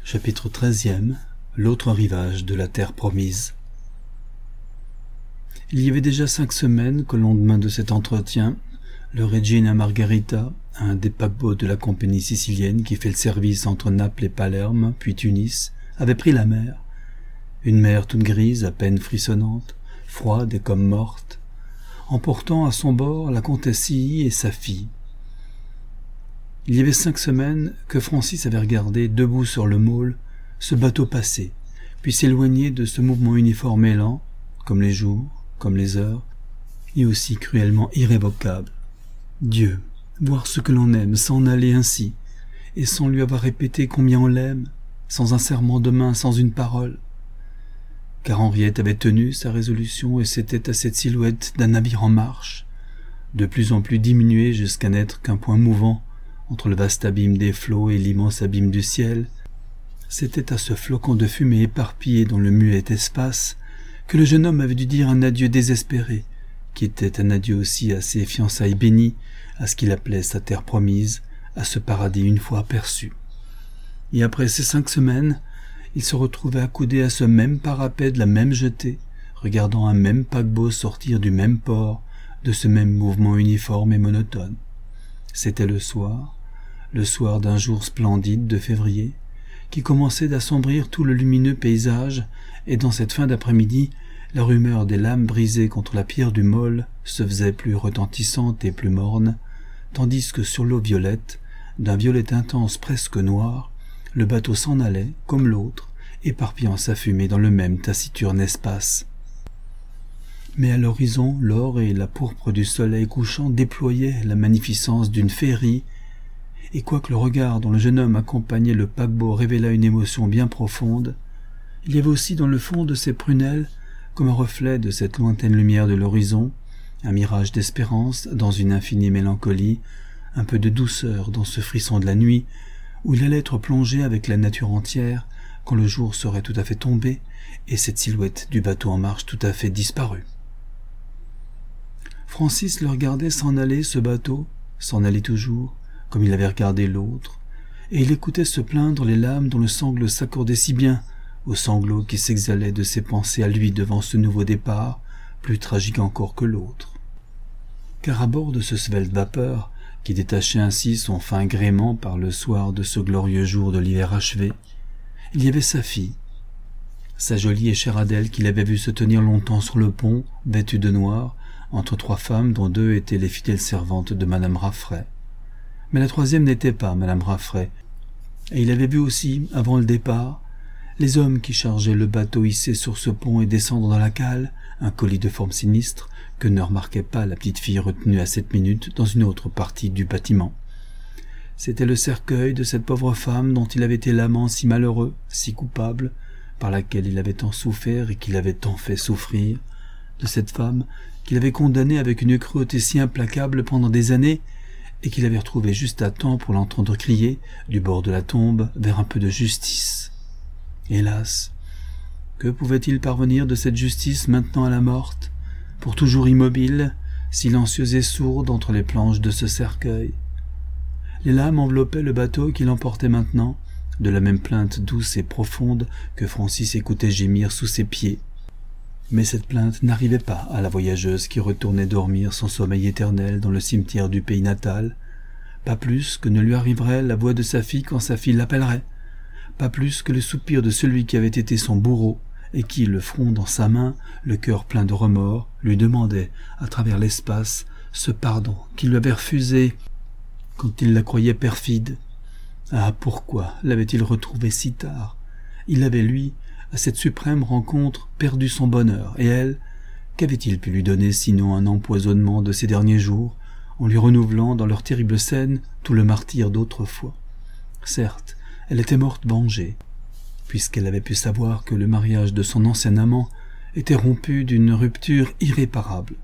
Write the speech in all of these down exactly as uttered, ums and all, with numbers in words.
Chapitre treizième. L'autre rivage de la terre promise. Il y avait déjà cinq semaines qu'au lendemain de cet entretien, le Regina Margherita, un des paquebots de la compagnie sicilienne qui fait le service entre Naples et Palerme, puis Tunis, avait pris la mer. Une mer toute grise, à peine frissonnante, froide et comme morte, emportant à son bord la comtesse Silly et sa fille. Il y avait cinq semaines que Francis avait regardé, debout sur le môle, ce bateau passer, puis s'éloigner de ce mouvement uniforme et lent, comme les jours, comme les heures, et aussi cruellement irrévocable. Dieu, voir ce que l'on aime s'en aller ainsi, et sans lui avoir répété combien on l'aime, sans un serment de main, sans une parole. Car Henriette avait tenu sa résolution et c'était à cette silhouette d'un navire en marche, de plus en plus diminué jusqu'à n'être qu'un point mouvant entre le vaste abîme des flots et l'immense abîme du ciel. C'était à ce flocon de fumée éparpillé dans le muet espace que le jeune homme avait dû dire un adieu désespéré, qui était un adieu aussi à ses fiançailles bénies, à ce qu'il appelait sa terre promise, à ce paradis une fois aperçu. Et après ces cinq semaines, il se retrouvait accoudé à ce même parapet de la même jetée, regardant un même paquebot sortir du même port, de ce même mouvement uniforme et monotone. C'était le soir, le soir d'un jour splendide de février, qui commençait d'assombrir tout le lumineux paysage, et dans cette fin d'après-midi, la rumeur des lames brisées contre la pierre du môle se faisait plus retentissante et plus morne, tandis que sur l'eau violette, d'un violet intense presque noir, le bateau s'en allait, comme l'autre, éparpillant sa fumée dans le même taciturne espace. Mais à l'horizon, l'or et la pourpre du soleil couchant déployaient la magnificence d'une féerie, et quoique le regard dont le jeune homme accompagnait le paquebot révéla une émotion bien profonde, il y avait aussi dans le fond de ses prunelles, comme un reflet de cette lointaine lumière de l'horizon, un mirage d'espérance dans une infinie mélancolie, un peu de douceur dans ce frisson de la nuit, où il allait être plongé avec la nature entière, quand le jour serait tout à fait tombé, et cette silhouette du bateau en marche tout à fait disparue. Francis le regardait s'en aller, ce bateau, s'en aller toujours, comme il avait regardé l'autre, et il écoutait se plaindre les lames dont le sanglot s'accordait si bien aux sanglots qui s'exhalaient de ses pensées à lui devant ce nouveau départ, plus tragique encore que l'autre. Car à bord de ce svelte vapeur, qui détachait ainsi son fin gréement par le soir de ce glorieux jour de l'hiver achevé, il y avait sa fille, sa jolie et chère Adèle qu'il avait vue se tenir longtemps sur le pont, vêtue de noir, entre trois femmes dont deux étaient les fidèles servantes de madame Raffray. Mais la troisième n'était pas madame Raffray, et il avait vu aussi, avant le départ, les hommes qui chargeaient le bateau hissé sur ce pont et descendre dans la cale, un colis de forme sinistre que ne remarquait pas la petite fille retenue à cette minute dans une autre partie du bâtiment. C'était le cercueil de cette pauvre femme dont il avait été l'amant si malheureux, si coupable, par laquelle il avait tant souffert et qu'il avait tant fait souffrir, de cette femme qu'il avait condamnée avec une cruauté si implacable pendant des années, et qu'il avait retrouvée juste à temps pour l'entendre crier, du bord de la tombe, vers un peu de justice. Hélas, que pouvait-il parvenir de cette justice maintenant à la morte, pour toujours immobile, silencieuse et sourde entre les planches de ce cercueil? Les lames enveloppaient le bateau qui l'emportait maintenant, de la même plainte douce et profonde que Francis écoutait gémir sous ses pieds. Mais cette plainte n'arrivait pas à la voyageuse qui retournait dormir son sommeil éternel dans le cimetière du pays natal, pas plus que ne lui arriverait la voix de sa fille quand sa fille l'appellerait, pas plus que le soupir de celui qui avait été son bourreau et qui, le front dans sa main, le cœur plein de remords, lui demandait, à travers l'espace, ce pardon qu'il lui avait refusé quand il la croyait perfide. Ah, pourquoi l'avait-il retrouvée si tard? Il avait, lui, à cette suprême rencontre, perdu son bonheur, et elle, qu'avait-il pu lui donner sinon un empoisonnement de ces derniers jours, en lui renouvelant dans leur terrible scène tout le martyre d'autrefois? Certes, elle était morte vengée, puisqu'elle avait pu savoir que le mariage de son ancien amant était rompu d'une rupture irréparable.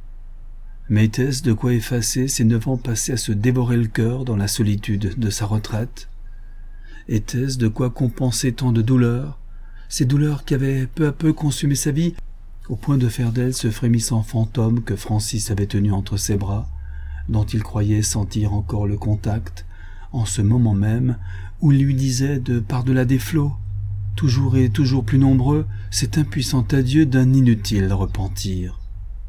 Mais était-ce de quoi effacer ces neuf ans passés à se dévorer le cœur dans la solitude de sa retraite? Était-ce de quoi compenser tant de douleurs, ces douleurs qui avaient peu à peu consumé sa vie, au point de faire d'elle ce frémissant fantôme que Francis avait tenu entre ses bras, dont il croyait sentir encore le contact, en ce moment même où il lui disait de par-delà des flots, toujours et toujours plus nombreux, cet impuissant adieu d'un inutile repentir.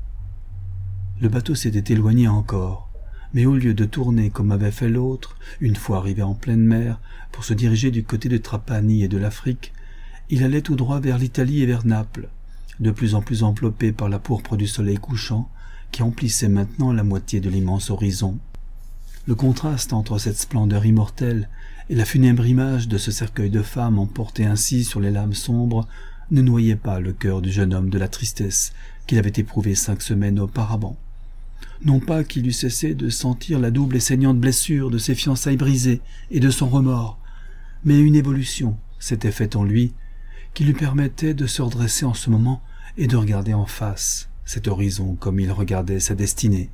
Le bateau s'était éloigné encore, mais au lieu de tourner comme avait fait l'autre, une fois arrivé en pleine mer, pour se diriger du côté de Trapani et de l'Afrique, il allait tout droit vers l'Italie et vers Naples, de plus en plus enveloppé par la pourpre du soleil couchant, qui emplissait maintenant la moitié de l'immense horizon. Le contraste entre cette splendeur immortelle et la funèbre image de ce cercueil de femme emporté ainsi sur les lames sombres ne noyait pas le cœur du jeune homme de la tristesse qu'il avait éprouvée cinq semaines auparavant. Non pas qu'il eût cessé de sentir la double et saignante blessure de ses fiançailles brisées et de son remords, mais une évolution s'était faite en lui qui lui permettait de se redresser en ce moment et de regarder en face cet horizon comme il regardait sa destinée.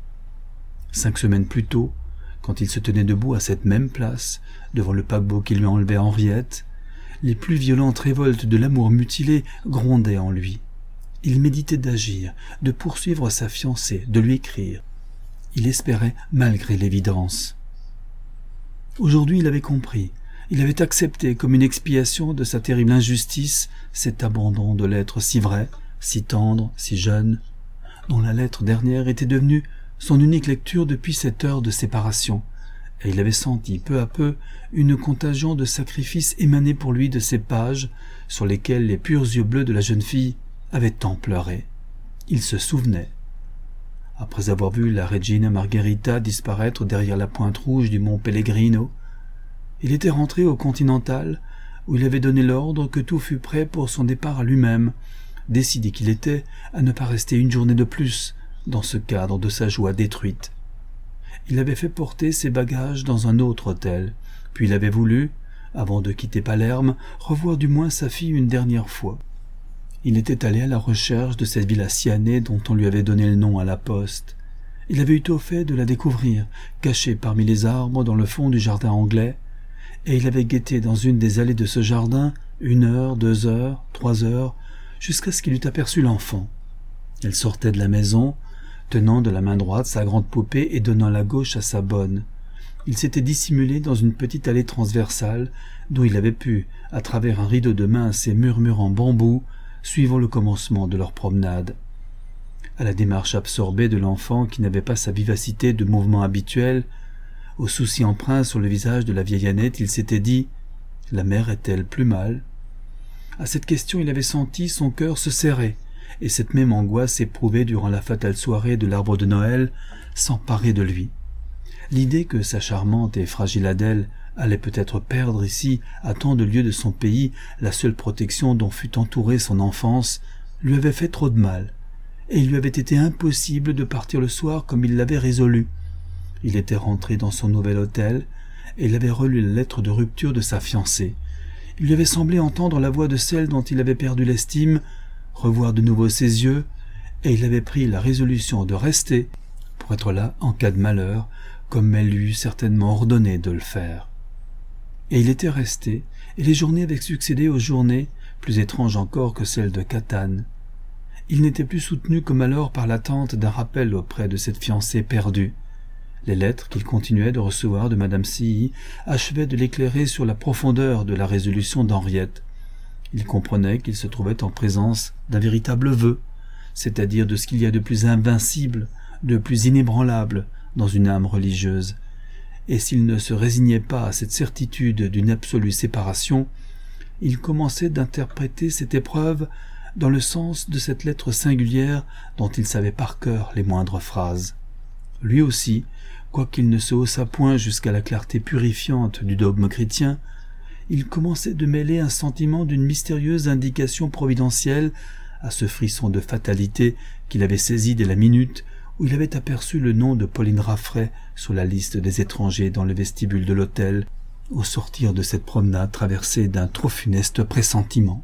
Cinq semaines plus tôt, quand il se tenait debout à cette même place, devant le paquebot qui lui enlevait Henriette, les plus violentes révoltes de l'amour mutilé grondaient en lui. Il méditait d'agir, de poursuivre sa fiancée, de lui écrire. Il espérait malgré l'évidence. Aujourd'hui il avait compris, il avait accepté comme une expiation de sa terrible injustice cet abandon de l'être si vrai, si tendre, si jeune, dont la lettre dernière était devenue son unique lecture depuis cette heure de séparation, et il avait senti peu à peu une contagion de sacrifice émaner pour lui de ces pages sur lesquelles les purs yeux bleus de la jeune fille avaient tant pleuré. Il se souvenait. Après avoir vu la Regina Margherita disparaître derrière la pointe rouge du mont Pellegrino, il était rentré au Continental, où il avait donné l'ordre que tout fût prêt pour son départ à lui-même, décidé qu'il était à ne pas rester une journée de plus dans ce cadre de sa joie détruite. Il avait fait porter ses bagages dans un autre hôtel, puis il avait voulu, avant de quitter Palerme, revoir du moins sa fille une dernière fois. Il était allé à la recherche de cette villa Siannée dont on lui avait donné le nom à la poste. Il avait eu au fait de la découvrir, cachée parmi les arbres dans le fond du jardin anglais, et il avait guetté dans une des allées de ce jardin une heure, deux heures, trois heures, jusqu'à ce qu'il eût aperçu l'enfant. Elle sortait de la maison, tenant de la main droite sa grande poupée et donnant la gauche à sa bonne. Il s'était dissimulé dans une petite allée transversale, d'où il avait pu, à travers un rideau de minces et murmurants bambous, suivre le commencement de leur promenade. À la démarche absorbée de l'enfant qui n'avait pas sa vivacité de mouvement habituelle, au souci empreint sur le visage de la vieille Annette, il s'était dit « La mère est-elle plus mal ?» À cette question, il avait senti son cœur se serrer, et cette même angoisse éprouvée durant la fatale soirée de l'arbre de Noël s'emparer de lui. L'idée que sa charmante et fragile Adèle allait peut-être perdre ici, à tant de lieues de son pays, la seule protection dont fut entourée son enfance, lui avait fait trop de mal, et il lui avait été impossible de partir le soir comme il l'avait résolu. Il était rentré dans son nouvel hôtel, et il avait relu la lettre de rupture de sa fiancée. Il lui avait semblé entendre la voix de celle dont il avait perdu l'estime, revoir de nouveau ses yeux, et il avait pris la résolution de rester pour être là en cas de malheur, comme elle lui eût certainement ordonné de le faire. Et il était resté, et les journées avaient succédé aux journées, plus étranges encore que celles de Catane. Il n'était plus soutenu comme alors par l'attente d'un rappel auprès de cette fiancée perdue. Les lettres qu'il continuait de recevoir de Madame Silly achevaient de l'éclairer sur la profondeur de la résolution d'Henriette. Il comprenait qu'il se trouvait en présence d'un véritable vœu, c'est-à-dire de ce qu'il y a de plus invincible, de plus inébranlable dans une âme religieuse. Et s'il ne se résignait pas à cette certitude d'une absolue séparation, il commençait d'interpréter cette épreuve dans le sens de cette lettre singulière dont il savait par cœur les moindres phrases. Lui aussi, quoiqu'il ne se haussât point jusqu'à la clarté purifiante du dogme chrétien, il commençait de mêler un sentiment d'une mystérieuse indication providentielle à ce frisson de fatalité qu'il avait saisi dès la minute où il avait aperçu le nom de Pauline Raffray sur la liste des étrangers dans le vestibule de l'hôtel, au sortir de cette promenade traversée d'un trop funeste pressentiment.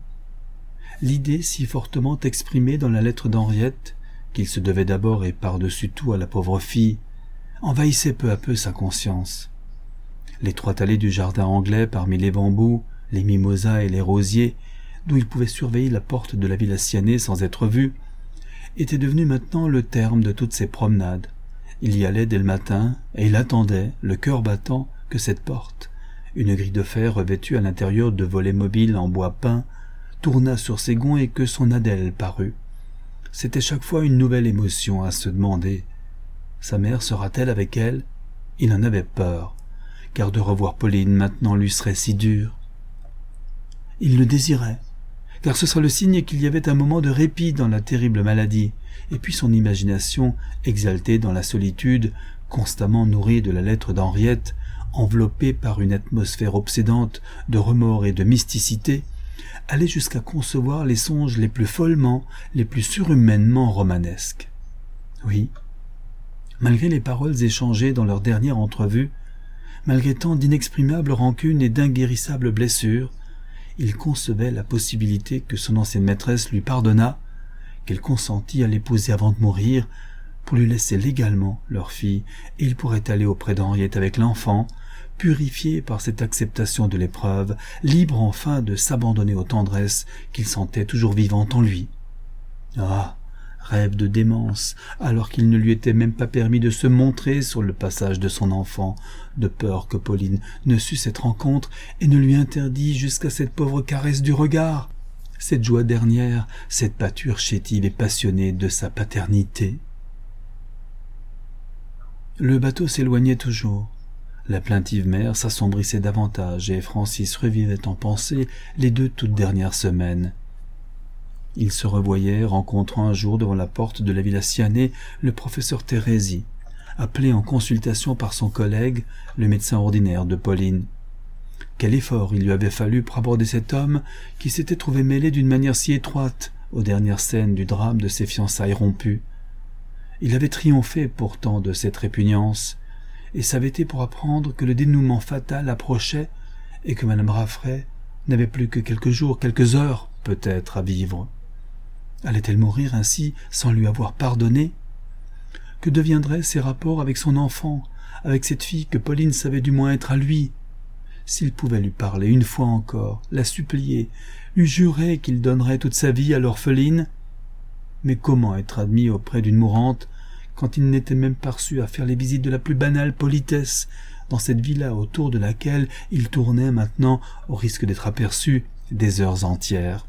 L'idée si fortement exprimée dans la lettre d'Henriette, qu'il se devait d'abord et par-dessus tout à la pauvre fille, envahissait peu à peu sa conscience. L'étroite allée du jardin anglais parmi les bambous, les mimosas et les rosiers, d'où il pouvait surveiller la porte de la villa Siannée sans être vu, était devenu maintenant le terme de toutes ses promenades. Il y allait dès le matin, et il attendait, le cœur battant, que cette porte, une grille de fer revêtue à l'intérieur de volets mobiles en bois peint, tourna sur ses gonds et que son Adèle parut. C'était chaque fois une nouvelle émotion à se demander. Sa mère sera-t-elle avec elle? Il en avait peur, car de revoir Pauline maintenant lui serait si dur. Il le désirait, car ce serait le signe qu'il y avait un moment de répit dans la terrible maladie, et puis son imagination, exaltée dans la solitude, constamment nourrie de la lettre d'Henriette, enveloppée par une atmosphère obsédante de remords et de mysticité, allait jusqu'à concevoir les songes les plus follement, les plus surhumainement romanesques. Oui, malgré les paroles échangées dans leur dernière entrevue, malgré tant d'inexprimables rancunes et d'inguérissables blessures, il concevait la possibilité que son ancienne maîtresse lui pardonnât, qu'elle consentît à l'épouser avant de mourir, pour lui laisser légalement leur fille, et il pourrait aller auprès d'Henriette avec l'enfant, purifié par cette acceptation de l'épreuve, libre enfin de s'abandonner aux tendresses qu'il sentait toujours vivantes en lui. Ah, rêve de démence, alors qu'il ne lui était même pas permis de se montrer sur le passage de son enfant, de peur que Pauline ne sût cette rencontre et ne lui interdit jusqu'à cette pauvre caresse du regard, cette joie dernière, cette pâture chétive et passionnée de sa paternité. Le bateau s'éloignait toujours. La plaintive mer s'assombrissait davantage et Francis revivait en pensée les deux toutes dernières semaines. Il se revoyait rencontrant un jour devant la porte de la Villa Siannée le professeur Thérèse, appelé en consultation par son collègue, le médecin ordinaire de Pauline. Quel effort il lui avait fallu pour aborder cet homme qui s'était trouvé mêlé d'une manière si étroite aux dernières scènes du drame de ses fiançailles rompues. Il avait triomphé pourtant de cette répugnance, et s'avait été pour apprendre que le dénouement fatal approchait et que madame Raffray n'avait plus que quelques jours, quelques heures peut-être à vivre. Allait-elle mourir ainsi sans lui avoir pardonné? Que deviendraient ses rapports avec son enfant, avec cette fille que Pauline savait du moins être à lui? S'il pouvait lui parler une fois encore, la supplier, lui jurer qu'il donnerait toute sa vie à l'orpheline? Mais comment être admis auprès d'une mourante quand il n'était même pas reçu à faire les visites de la plus banale politesse dans cette villa autour de laquelle il tournait maintenant, au risque d'être aperçu, des heures entières?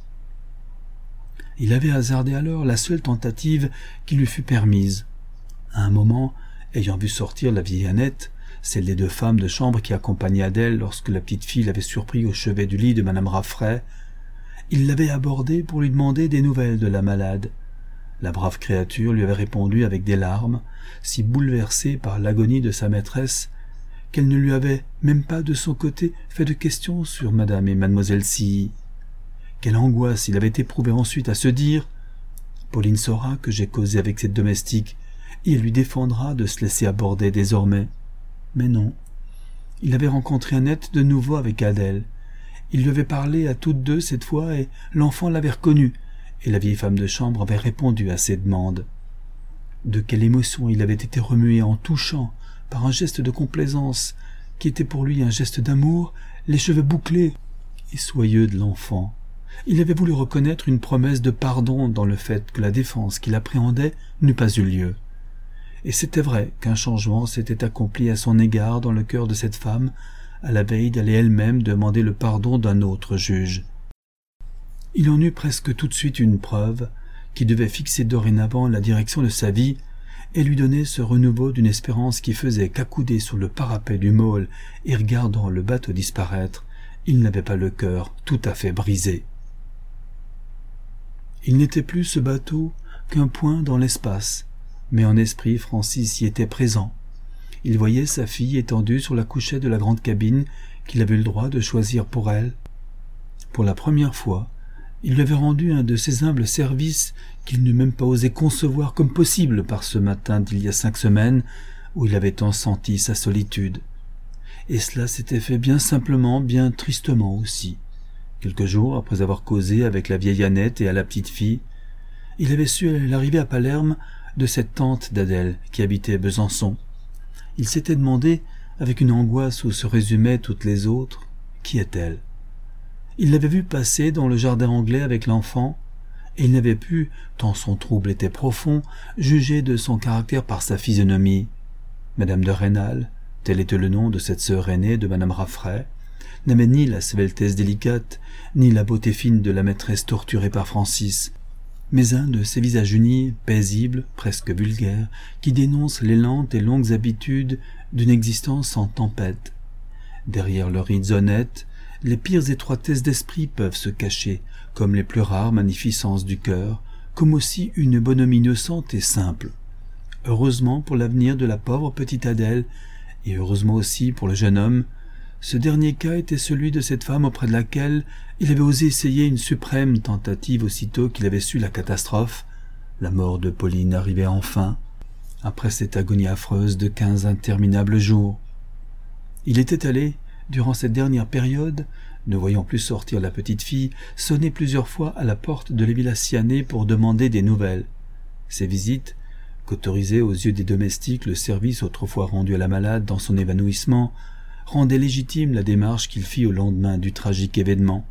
Il avait hasardé alors la seule tentative qui lui fut permise. À un moment, ayant vu sortir la vieille Annette, celle des deux femmes de chambre qui accompagnaient Adèle lorsque la petite fille l'avait surpris au chevet du lit de madame Raffray, il l'avait abordée pour lui demander des nouvelles de la malade. La brave créature lui avait répondu avec des larmes, si bouleversée par l'agonie de sa maîtresse, qu'elle ne lui avait même pas de son côté fait de questions sur madame et mademoiselle Silly. Quelle angoisse il avait éprouvé ensuite à se dire « Pauline saura que j'ai causé avec cette domestique, et elle lui défendra de se laisser aborder désormais. » Mais non, il avait rencontré Annette de nouveau avec Adèle. Il lui avait parlé à toutes deux cette fois, et l'enfant l'avait reconnue, et la vieille femme de chambre avait répondu à ses demandes. De quelle émotion il avait été remué en touchant, par un geste de complaisance, qui était pour lui un geste d'amour, les cheveux bouclés et soyeux de l'enfant. Il avait voulu reconnaître une promesse de pardon dans le fait que la défense qu'il appréhendait n'eût pas eu lieu. Et c'était vrai qu'un changement s'était accompli à son égard dans le cœur de cette femme, à la veille d'aller elle-même demander le pardon d'un autre juge. Il en eut presque tout de suite une preuve qui devait fixer dorénavant la direction de sa vie et lui donner ce renouveau d'une espérance qui faisait qu'accoudé sur le parapet du môle et regardant le bateau disparaître, il n'avait pas le cœur tout à fait brisé. Il n'était plus ce bateau qu'un point dans l'espace, mais en esprit Francis y était présent. Il voyait sa fille étendue sur la couchette de la grande cabine qu'il avait eu le droit de choisir pour elle. Pour la première fois, il lui avait rendu un de ces humbles services qu'il n'eût même pas osé concevoir comme possible par ce matin d'il y a cinq semaines où il avait tant senti sa solitude. Et cela s'était fait bien simplement, bien tristement aussi. Quelques jours après avoir causé avec la vieille Annette et à la petite fille, il avait su l'arrivée à Palerme de cette tante d'Adèle qui habitait Besançon. Il s'était demandé, avec une angoisse où se résumaient toutes les autres, qui est-elle? Il l'avait vue passer dans le jardin anglais avec l'enfant, et il n'avait pu, tant son trouble était profond, juger de son caractère par sa physionomie. Madame de Rênal, tel était le nom de cette sœur aînée de madame Raffray, n'avait ni la sveltesse délicate, ni la beauté fine de la maîtresse torturée par Francis, mais un de ces visages unis, paisibles, presque vulgaires, qui dénoncent les lentes et longues habitudes d'une existence en tempête. Derrière leurs rides honnêtes, les pires étroitesses d'esprit peuvent se cacher, comme les plus rares magnificences du cœur, comme aussi une bonhomie innocente et simple. Heureusement pour l'avenir de la pauvre petite Adèle, et heureusement aussi pour le jeune homme, ce dernier cas était celui de cette femme auprès de laquelle il avait osé essayer une suprême tentative aussitôt qu'il avait su la catastrophe. La mort de Pauline arrivait enfin, après cette agonie affreuse de quinze interminables jours. Il était allé, durant cette dernière période, ne voyant plus sortir la petite fille, sonner plusieurs fois à la porte de Léville-Acianée pour demander des nouvelles. Ces visites, qu'autorisait aux yeux des domestiques le service autrefois rendu à la malade dans son évanouissement, rendait légitime la démarche qu'il fit au lendemain du tragique événement.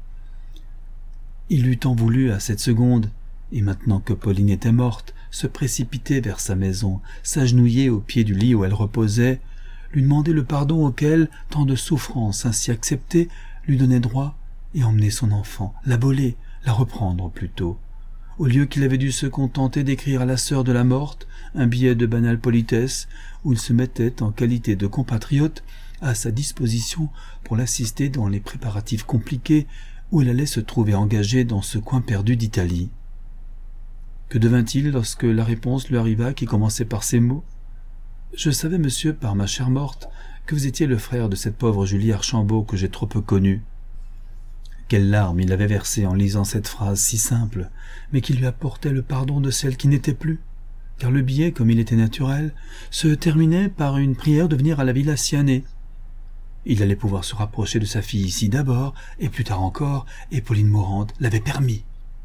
Il eût tant voulu à cette seconde, et maintenant que Pauline était morte, se précipiter vers sa maison, s'agenouiller au pied du lit où elle reposait, lui demander le pardon auquel tant de souffrances ainsi acceptées lui donnaient droit, et emmener son enfant, la voler, la reprendre plutôt, au lieu qu'il avait dû se contenter d'écrire à la sœur de la morte un billet de banale politesse où il se mettait en qualité de compatriote à sa disposition pour l'assister dans les préparatifs compliqués où elle allait se trouver engagée dans ce coin perdu d'Italie. Que devint-il lorsque la réponse lui arriva qui commençait par ces mots ? « Je savais, monsieur, par ma chère morte, que vous étiez le frère de cette pauvre Julie Archambault que j'ai trop peu connue. » Quelles larmes il avait versées en lisant cette phrase si simple, mais qui lui apportait le pardon de celle qui n'était plus, car le billet, comme il était naturel, se terminait par une prière de venir à la Ville-Acianée. Il allait pouvoir se rapprocher de sa fille ici d'abord, et plus tard encore, et Pauline mourante l'avait permis.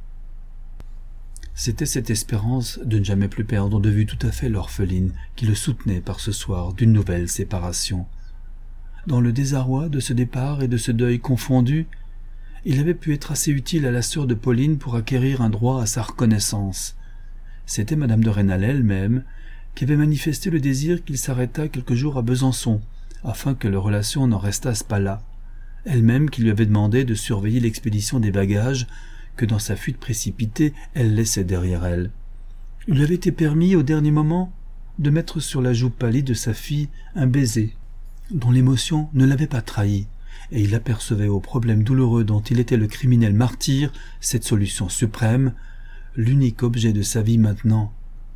C'était cette espérance de ne jamais plus perdre de vue tout à fait l'orpheline qui le soutenait par ce soir d'une nouvelle séparation. Dans le désarroi de ce départ et de ce deuil confondus, il avait pu être assez utile à la sœur de Pauline pour acquérir un droit à sa reconnaissance. C'était madame de Rênal elle-même qui avait manifesté le désir qu'il s'arrêtât quelques jours à Besançon, afin que leurs relations n'en restassent pas là, elle-même qui lui avait demandé de surveiller l'expédition des bagages que dans sa fuite précipitée elle laissait derrière elle. Il lui avait été permis au dernier moment de mettre sur la joue pâlie de sa fille un baiser dont l'émotion ne l'avait pas trahi, et il apercevait au problème douloureux dont il était le criminel martyr cette solution suprême, l'unique objet de sa vie maintenant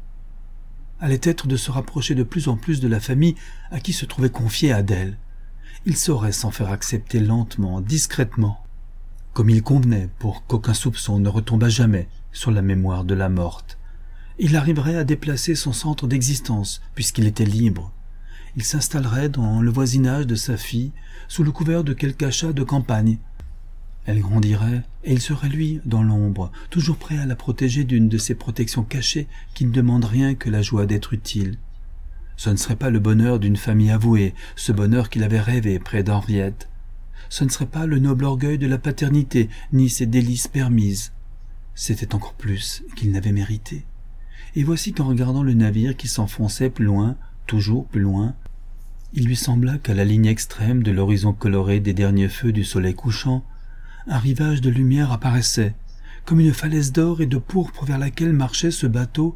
allait être de se rapprocher de plus en plus de la famille à qui se trouvait confiée Adèle. Il saurait s'en faire accepter lentement, discrètement, comme il convenait pour qu'aucun soupçon ne retombât jamais sur la mémoire de la morte. Il arriverait à déplacer son centre d'existence, puisqu'il était libre. Il s'installerait dans le voisinage de sa fille, sous le couvert de quelque achat de campagne. Elle grandirait, et il serait lui, dans l'ombre, toujours prêt à la protéger d'une de ces protections cachées qui ne demandent rien que la joie d'être utile. Ce ne serait pas le bonheur d'une famille avouée, ce bonheur qu'il avait rêvé près d'Henriette. Ce ne serait pas le noble orgueil de la paternité, ni ses délices permises. C'était encore plus qu'il n'avait mérité. Et voici qu'en regardant le navire qui s'enfonçait plus loin, toujours plus loin, il lui sembla qu'à la ligne extrême de l'horizon coloré des derniers feux du soleil couchant, un rivage de lumière apparaissait, comme une falaise d'or et de pourpre vers laquelle marchait ce bateau,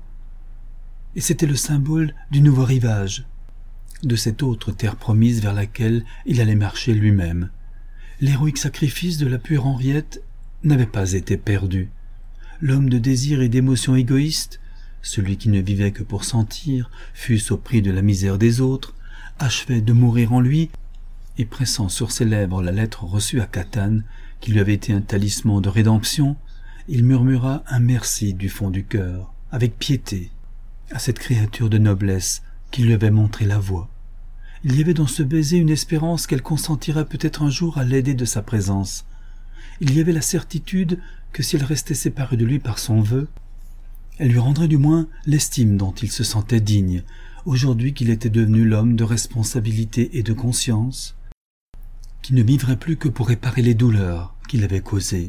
et c'était le symbole du nouveau rivage, de cette autre terre promise vers laquelle il allait marcher lui-même. L'héroïque sacrifice de la pure Henriette n'avait pas été perdu. L'homme de désir et d'émotion égoïste, celui qui ne vivait que pour sentir, fût-ce au prix de la misère des autres, achevait de mourir en lui, et pressant sur ses lèvres la lettre reçue à Catane, qui lui avait été un talisman de rédemption, il murmura un merci du fond du cœur, avec piété, à cette créature de noblesse qui lui avait montré la voie. Il y avait dans ce baiser une espérance qu'elle consentirait peut-être un jour à l'aider de sa présence. Il y avait la certitude que si elle restait séparée de lui par son vœu, elle lui rendrait du moins l'estime dont il se sentait digne, aujourd'hui qu'il était devenu l'homme de responsabilité et de conscience, qui ne vivrait plus que pour réparer les douleurs qu'il avait causées.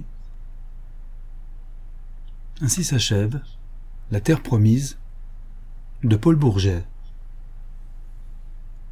Ainsi s'achève La Terre promise de Paul Bourget.